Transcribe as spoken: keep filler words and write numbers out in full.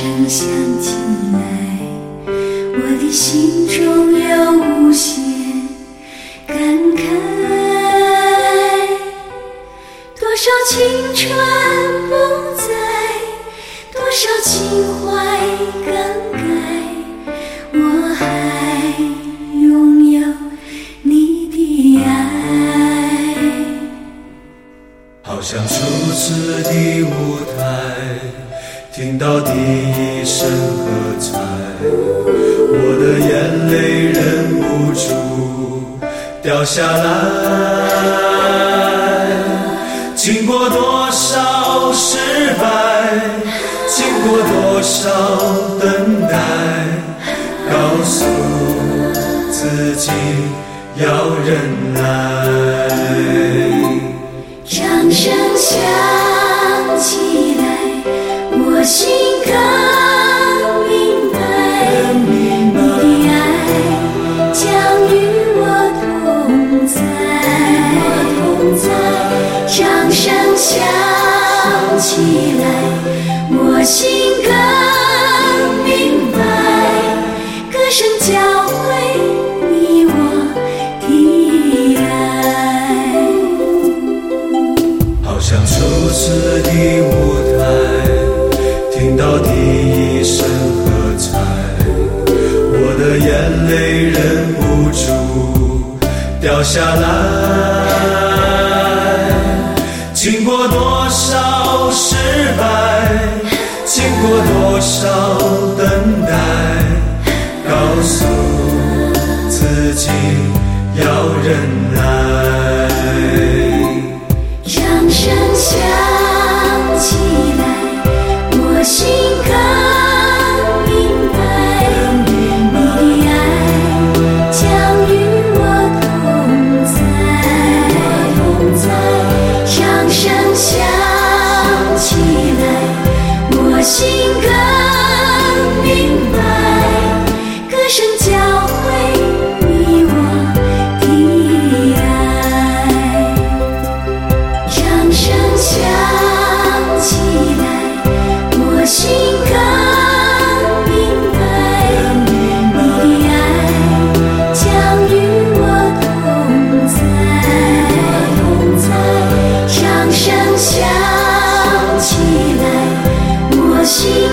声响起来，我的心中有无限感慨。多少青春不在，多少情怀更改，我还拥有你的爱。 好像初次的舞台，听到第一声喝彩，我的眼泪忍不住掉下来。经过多少失败，经过多少等待，告诉自己要忍耐。 掌声响起来，我心更明白，你的爱将与我同在。掌声响起来，我心更明白，歌声教会你我的爱。 好像初次的舞台，听到第一声喝彩，我的眼泪忍不住掉下来。经过多少失败，经过多少等待，告诉自己要忍耐。 掌声响起来，我心更明白，你的爱将与我同在。掌声响起来，我心更明白，歌声教会你我的爱。掌声响起来，我心更明白，你的爱将与我同在。掌声响起来，我心